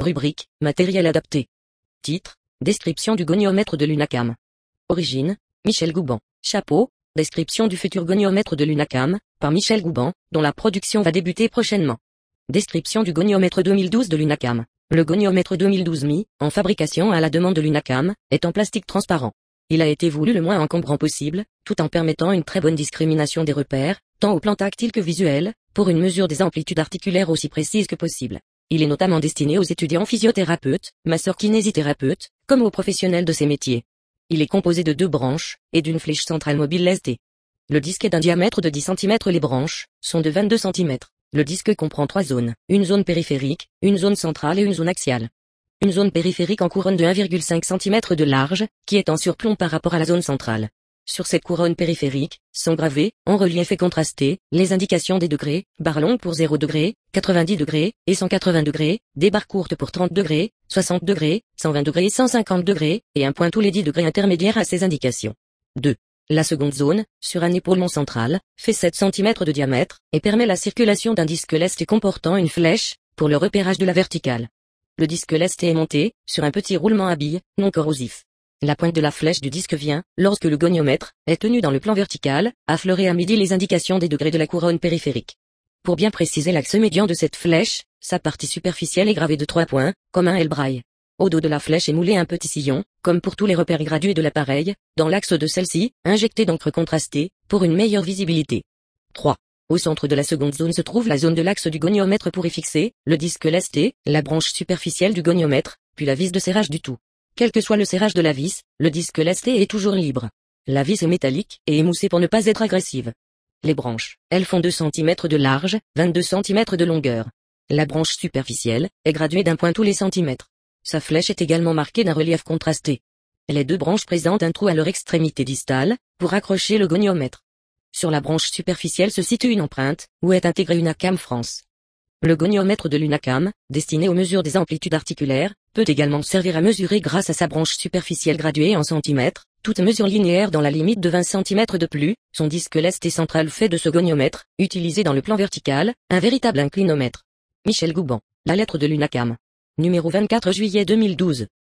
Rubrique, matériel adapté. Titre, description du goniomètre de l'UNACAM. Origine, Michel Gouban. Chapeau, description du futur goniomètre de l'UNACAM, par Michel Gouban, dont la production va débuter prochainement. Description du goniomètre 2012 de l'UNACAM. Le goniomètre 2012 mis, en fabrication à la demande de l'UNACAM, est en plastique transparent. Il a été voulu le moins encombrant possible, tout en permettant une très bonne discrimination des repères, tant au plan tactile que visuel, pour une mesure des amplitudes articulaires aussi précise que possible. Il est notamment destiné aux étudiants physiothérapeutes, masseurs-kinésithérapeutes, comme aux professionnels de ces métiers. Il est composé de 2 branches, et d'une flèche centrale mobile lestée. Le disque est d'un diamètre de 10 cm. Les branches sont de 22 cm. Le disque comprend 3 zones, une zone périphérique, une zone centrale et une zone axiale. Une zone périphérique en couronne de 1,5 cm de large, qui est en surplomb par rapport à la zone centrale. Sur cette couronne périphérique, sont gravées, en relief et contrasté, les indications des degrés, barres longues pour 0 degrés, 90 degrés, et 180 degrés, des barres courtes pour 30 degrés, 60 degrés, 120 degrés et 150 degrés, et un point tous les 10 degrés intermédiaires à ces indications. 2. La seconde zone, sur un épaulement central, fait 7 cm de diamètre, et permet la circulation d'un disque lesté comportant une flèche, pour le repérage de la verticale. Le disque lesté est monté, sur un petit roulement à billes, non corrosif. La pointe de la flèche du disque vient, lorsque le goniomètre est tenu dans le plan vertical, affleurer à midi les indications des degrés de la couronne périphérique. Pour bien préciser l'axe médian de cette flèche, sa partie superficielle est gravée de 3 points, comme un L-braille. Au dos de la flèche est moulé un petit sillon, comme pour tous les repères gradués de l'appareil, dans l'axe de celle-ci, injecté d'encre contrastée, pour une meilleure visibilité. 3. Au centre de la seconde zone se trouve la zone de l'axe du goniomètre pour y fixer, le disque lesté, la branche superficielle du goniomètre, puis la vis de serrage du tout. Quel que soit le serrage de la vis, le disque lesté est toujours libre. La vis est métallique et émoussée pour ne pas être agressive. Les branches, elles font 2 cm de large, 22 cm de longueur. La branche superficielle est graduée d'un point tous les centimètres. Sa flèche est également marquée d'un relief contrasté. Les 2 branches présentent un trou à leur extrémité distale, pour accrocher le goniomètre. Sur la branche superficielle se situe une empreinte, où est intégrée UNACAM France. Le goniomètre de l'UNACAM, destiné aux mesures des amplitudes articulaires, peut également servir à mesurer grâce à sa branche superficielle graduée en centimètres, toute mesure linéaire dans la limite de 20 cm de plus, son disque lesté central fait de ce goniomètre, utilisé dans le plan vertical, un véritable inclinomètre. Michel Gouban, la lettre de l'UNACAM. Numéro 24 juillet 2012.